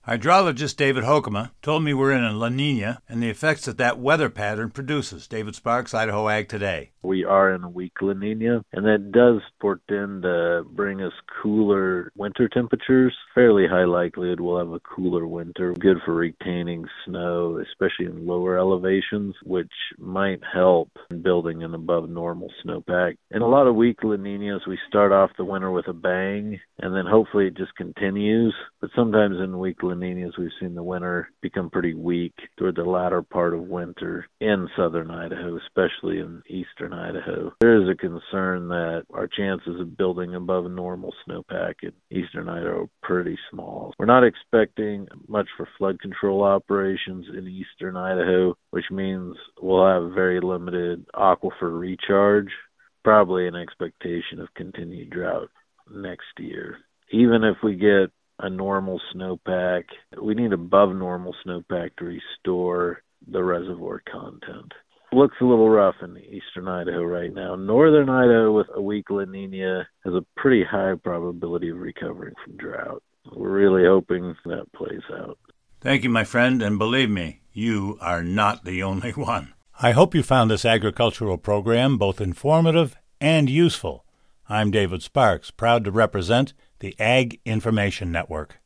Hydrologist David Hoekema told me we're in a La Nina and the effects that weather pattern produces. David Sparks, Idaho Ag Today. We are in a weak La Nina, and that does portend to bring us cooler winter temperatures. Fairly high likelihood we'll have a cooler winter, good for retaining snow, especially in lower elevations, which might help in building an above normal snowpack. In a lot of weak La Ninas, we start off the winter with a bang, and then hopefully it just continues. But sometimes in weak La Ninas, we've seen the winter become pretty weak toward the latter part of winter in southern Idaho, especially in eastern Idaho. There is a concern that our chances of building above normal snowpack in eastern Idaho are pretty small. We're not expecting much for flood control operations in eastern Idaho, which means we'll have very limited aquifer recharge, probably an expectation of continued drought next year. Even if we get a normal snowpack, we need above normal snowpack to restore the reservoir content. Looks a little rough in eastern Idaho right now. Northern Idaho with a weak La Nina has a pretty high probability of recovering from drought. We're really hoping that plays out. Thank you, my friend, and believe me, you are not the only one. I hope you found this agricultural program both informative and useful. I'm David Sparks, proud to represent the Ag Information Network.